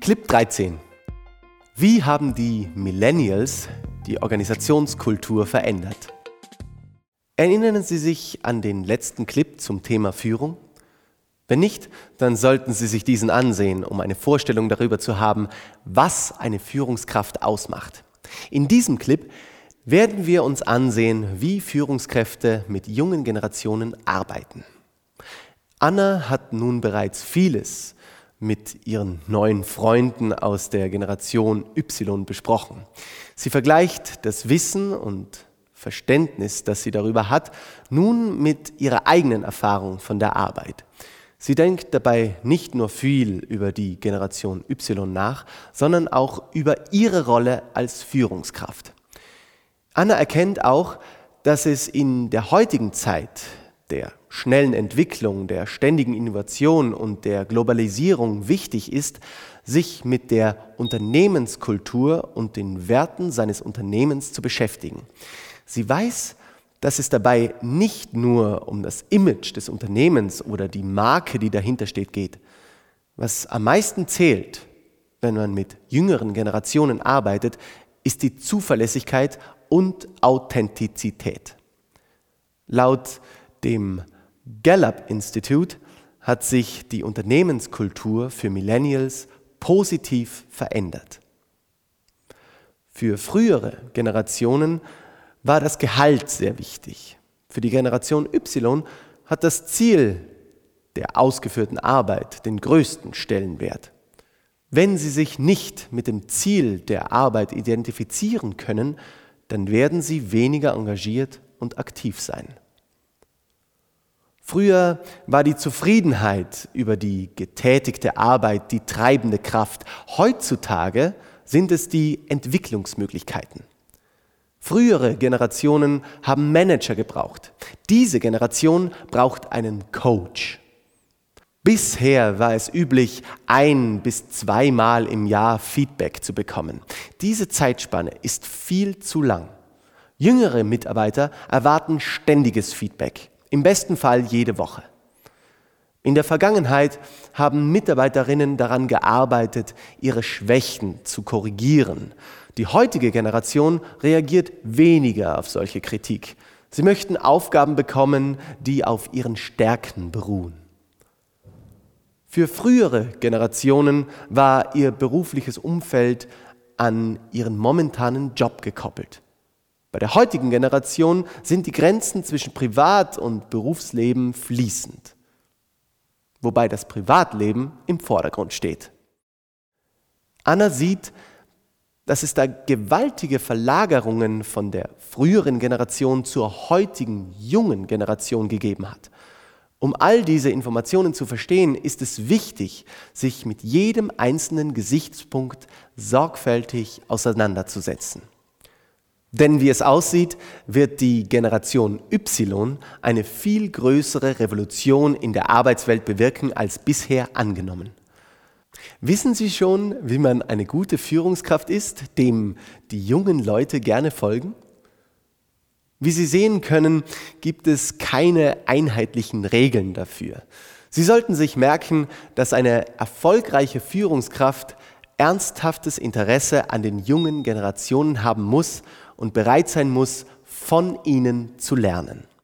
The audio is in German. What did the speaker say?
Clip 13. Wie haben die Millennials die Organisationskultur verändert? Erinnern Sie sich an den letzten Clip zum Thema Führung? Wenn nicht, dann sollten Sie sich diesen ansehen, um eine Vorstellung darüber zu haben, was eine Führungskraft ausmacht. In diesem Clip werden wir uns ansehen, wie Führungskräfte mit jungen Generationen arbeiten. Anna hat nun bereits vieles mit ihren neuen Freunden aus der Generation Y besprochen. Sie vergleicht das Wissen und Verständnis, das sie darüber hat, nun mit ihrer eigenen Erfahrung von der Arbeit. Sie denkt dabei nicht nur viel über die Generation Y nach, sondern auch über ihre Rolle als Führungskraft. Anna erkennt auch, dass es in der heutigen Zeit der schnellen Entwicklung, der ständigen Innovation und der Globalisierung wichtig ist, sich mit der Unternehmenskultur und den Werten seines Unternehmens zu beschäftigen. Sie weiß, dass es dabei nicht nur um das Image des Unternehmens oder die Marke, die dahinter steht, geht. Was am meisten zählt, wenn man mit jüngeren Generationen arbeitet, ist die Zuverlässigkeit und Authentizität. Laut dem Gallup Institute hat sich die Unternehmenskultur für Millennials positiv verändert. Für frühere Generationen war das Gehalt sehr wichtig. Für die Generation Y hat das Ziel der ausgeführten Arbeit den größten Stellenwert. Wenn sie sich nicht mit dem Ziel der Arbeit identifizieren können, dann werden sie weniger engagiert und aktiv sein. Früher war die Zufriedenheit über die getätigte Arbeit die treibende Kraft. Heutzutage sind es die Entwicklungsmöglichkeiten. Frühere Generationen haben Manager gebraucht. Diese Generation braucht einen Coach. Bisher war es üblich, 1- bis 2-mal im Jahr Feedback zu bekommen. Diese Zeitspanne ist viel zu lang. Jüngere Mitarbeiter erwarten ständiges Feedback. Im besten Fall jede Woche. In der Vergangenheit haben Mitarbeiterinnen daran gearbeitet, ihre Schwächen zu korrigieren. Die heutige Generation reagiert weniger auf solche Kritik. Sie möchten Aufgaben bekommen, die auf ihren Stärken beruhen. Für frühere Generationen war ihr berufliches Umfeld an ihren momentanen Job gekoppelt. Bei der heutigen Generation sind die Grenzen zwischen Privat- und Berufsleben fließend, wobei das Privatleben im Vordergrund steht. Anna sieht, dass es da gewaltige Verlagerungen von der früheren Generation zur heutigen jungen Generation gegeben hat. Um all diese Informationen zu verstehen, ist es wichtig, sich mit jedem einzelnen Gesichtspunkt sorgfältig auseinanderzusetzen. Denn wie es aussieht, wird die Generation Y eine viel größere Revolution in der Arbeitswelt bewirken als bisher angenommen. Wissen Sie schon, wie man eine gute Führungskraft ist, dem die jungen Leute gerne folgen? Wie Sie sehen können, gibt es keine einheitlichen Regeln dafür. Sie sollten sich merken, dass eine erfolgreiche Führungskraft ernsthaftes Interesse an den jungen Generationen haben muss und bereit sein muss, von ihnen zu lernen.